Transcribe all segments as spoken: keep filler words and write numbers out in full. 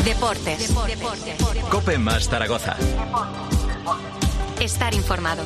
Deportes. Deportes. COPE más Zaragoza. Estar informado.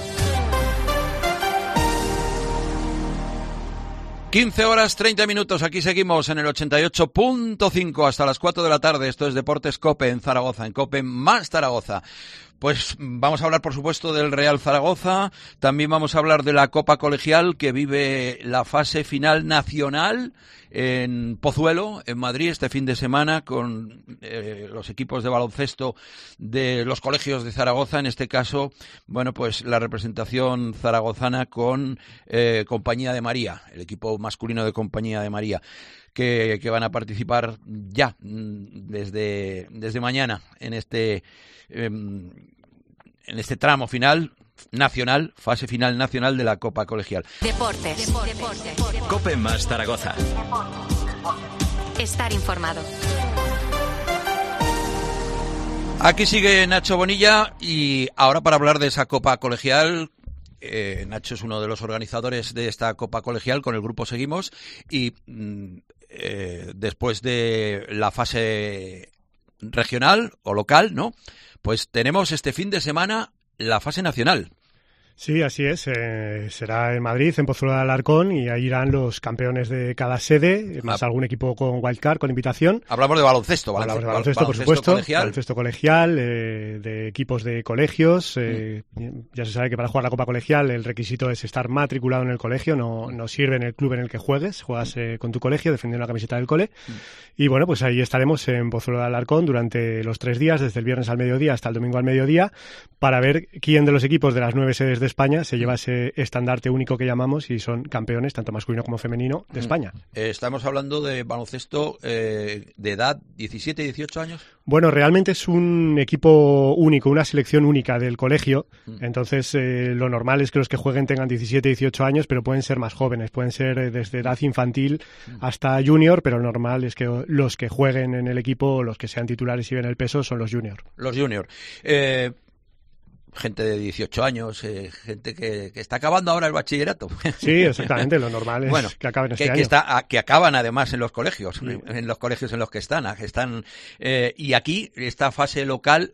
quince horas treinta minutos, aquí seguimos en el ochenta y ocho punto cinco hasta las cuatro de la tarde. Esto es Deportes COPE en Zaragoza, en COPE más Zaragoza. Pues vamos a hablar, por supuesto, del Real Zaragoza. También vamos a hablar de la Copa Colegial, que vive la fase final nacional en Pozuelo, en Madrid, este fin de semana, con eh, los equipos de baloncesto de los colegios de Zaragoza. En este caso, bueno, pues la representación zaragozana con eh, Compañía de María, el equipo masculino de Compañía de María, que, que van a participar ya desde, desde mañana en este... Eh, en este tramo final nacional, fase final nacional de la Copa Colegial. Deportes. Deportes. COPE más Zaragoza. Estar informado. Aquí sigue Nacho Bonilla y ahora para hablar de esa Copa Colegial. Eh, Nacho es uno de los organizadores de esta Copa Colegial, con el grupo seguimos, y eh, después de la fase regional o local, ¿no? Pues tenemos este fin de semana la fase nacional. Sí, así es. Eh, será en Madrid, en Pozuelo de Alarcón, y ahí irán los campeones de cada sede, más ah. algún equipo con wildcard, con invitación. Hablamos de baloncesto. Hablamos de baloncesto, baloncesto por supuesto. Colegial. Baloncesto colegial, eh, de equipos de colegios. Eh, mm. Ya se sabe que para jugar la Copa Colegial el requisito es estar matriculado en el colegio, no, no sirve en el club en el que juegues, juegas eh, con tu colegio defendiendo la camiseta del cole. Mm. Y bueno, pues ahí estaremos en Pozuelo de Alarcón durante los tres días, desde el viernes al mediodía hasta el domingo al mediodía, para ver quién de los equipos de las nueve sedes de España se lleva ese estandarte único que llamamos y son campeones, tanto masculino como femenino, de España. Eh, estamos hablando de baloncesto eh, de edad diecisiete, dieciocho años. Bueno, realmente es un equipo único, una selección única del colegio. Mm. Entonces, eh, lo normal es que los que jueguen tengan diecisiete, dieciocho años, pero pueden ser más jóvenes. Pueden ser eh, desde edad infantil mm. hasta junior, pero lo normal es que los que jueguen en el equipo, los que sean titulares y ven el peso, son los junior. Los junior. Eh... Gente de dieciocho años, eh, gente que, que está acabando ahora el bachillerato. Sí, exactamente, lo normal es bueno, que acaben este que, año. Que, está, que acaban además en los colegios, sí. en, en los colegios en los que están. están eh, y aquí, esta fase local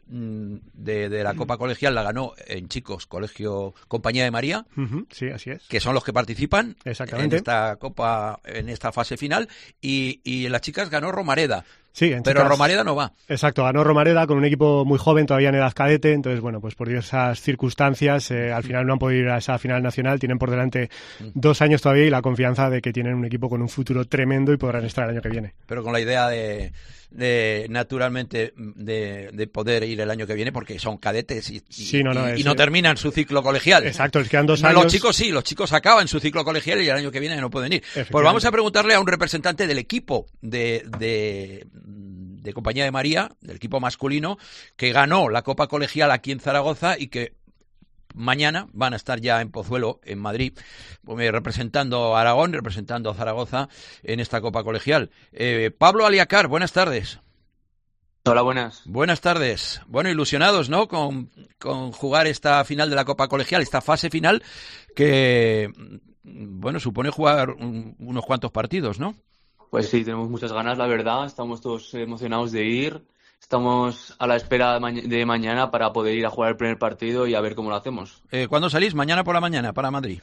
de, de la Copa Colegial la ganó en chicos, Colegio Compañía de María. Uh-huh, sí, así es. Que son los que participan Exactamente. en esta Copa, en esta fase final. Y, y en las chicas ganó Romareda. Sí, en pero chicas, Romareda no va. Exacto, ganó Romareda con un equipo muy joven, todavía en edad cadete, entonces bueno, pues por diversas circunstancias eh, al final no han podido ir a esa final nacional, tienen por delante dos años todavía y la confianza de que tienen un equipo con un futuro tremendo y podrán estar el año que viene. Pero con la idea de, de naturalmente, de, de poder ir el año que viene porque son cadetes y, y, sí, no, no, y, es, y no terminan su ciclo colegial. Exacto, les quedan dos no, años. Los chicos sí, los chicos acaban su ciclo colegial y el año que viene no pueden ir. Pues vamos a preguntarle a un representante del equipo de... de de Compañía de María, del equipo masculino, que ganó la Copa Colegial aquí en Zaragoza y que mañana van a estar ya en Pozuelo, en Madrid, representando a Aragón, representando a Zaragoza en esta Copa Colegial. Eh, Pablo Aliacar, buenas tardes. Hola, buenas. Buenas tardes. Bueno, ilusionados, ¿no?, con, con jugar esta final de la Copa Colegial, esta fase final que, bueno, supone jugar un, unos cuantos partidos, ¿no? Pues sí, tenemos muchas ganas, la verdad. Estamos todos emocionados de ir. Estamos a la espera de mañana para poder ir a jugar el primer partido y a ver cómo lo hacemos. Eh, ¿Cuándo salís? Mañana por la mañana para Madrid.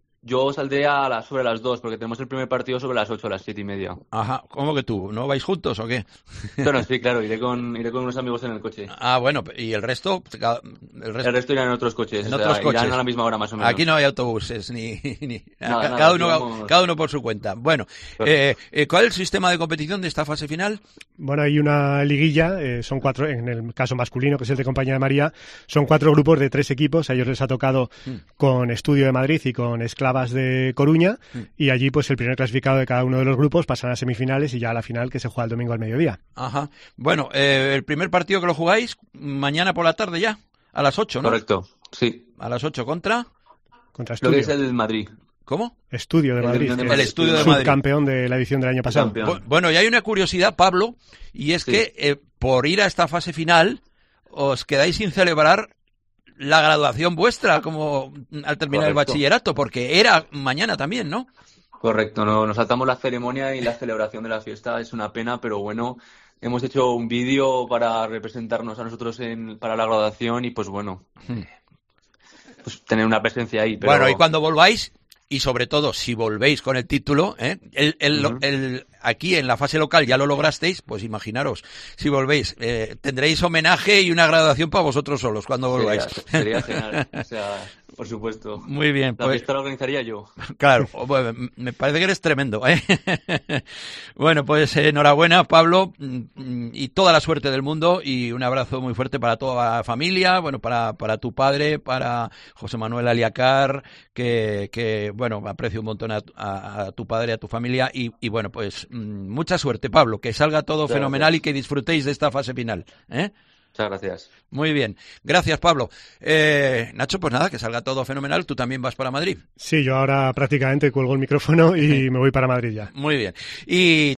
Yo saldré a las, sobre las dos, porque tenemos el primer partido sobre las ocho, a las siete y media. Ajá, ¿cómo que tú? ¿No vais juntos o qué? Bueno, sí, claro, iré con iré con unos amigos en el coche. Ah, bueno, ¿y el resto? El resto, el resto irán en otros coches, en o otros sea, coches. Irán a la misma hora más o menos. Aquí no hay autobuses, ni... ni... Nada, cada, nada, uno, digamos... cada uno por su cuenta. Bueno, eh, eh, ¿cuál es el sistema de competición de esta fase final? Bueno, hay una liguilla, eh, son cuatro, en el caso masculino, que es el de Compañía de María, son cuatro grupos de tres equipos, a ellos les ha tocado mm. con Estudio de Madrid y con Esclavas de Coruña, y allí pues el primer clasificado de cada uno de los grupos pasará a semifinales y ya a la final, que se juega el domingo al mediodía. Ajá. Bueno, eh, el primer partido que lo jugáis mañana por la tarde ya, a las ocho, ¿no? Correcto, sí. A las ocho, ¿contra? Contra Estudio. Lo que es el del Madrid. ¿Cómo? Estudio de Madrid. El, el Estudio de Madrid. Subcampeón de la edición del año pasado. Bueno, y hay una curiosidad, Pablo, y es sí. que eh, por ir a esta fase final os quedáis sin celebrar la graduación vuestra como al terminar Correcto. el bachillerato, porque era mañana también, ¿no? Correcto, no, nos saltamos la ceremonia y la celebración de la fiesta, es una pena, pero bueno, hemos hecho un vídeo para representarnos a nosotros en, para la graduación y pues bueno, pues tener una presencia ahí. Pero... Bueno, y cuando volváis, y sobre todo si volvéis con el título, ¿eh? el, el, uh-huh. el, aquí en la fase local ya lo lograsteis, pues imaginaros, si volvéis, eh, tendréis homenaje y una graduación para vosotros solos cuando volváis. Sería, sería genial, o sea, por supuesto. Muy bien. La pues, fiesta la organizaría yo. Claro, bueno, me parece que eres tremendo, ¿eh? Bueno, pues eh, enhorabuena, Pablo, y toda la suerte del mundo, y un abrazo muy fuerte para toda la familia, bueno, para, para tu padre, para José Manuel Aliacar, que, que bueno, aprecio un montón a, a, a tu padre, a tu familia, y, y bueno, pues mucha suerte, Pablo, que salga todo Muchas fenomenal gracias. Y que disfrutéis de esta fase final, ¿eh? Muchas gracias. Muy bien. Gracias, Pablo. Eh, Nacho, pues nada, que salga todo fenomenal. Tú también vas para Madrid. Sí, yo ahora prácticamente cuelgo el micrófono y me voy para Madrid ya. Muy bien. Y